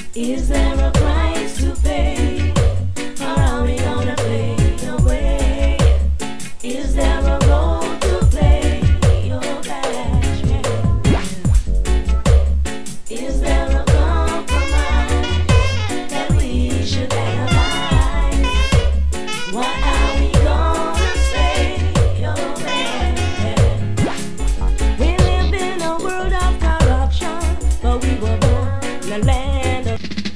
Is there a price to pay? Or are we gonna fade away? Is there a role to play? Your bashment. Is there a compromise that we should analyze? What are we gonna say? Your man. We live in a world of corruption, but we were born in a land of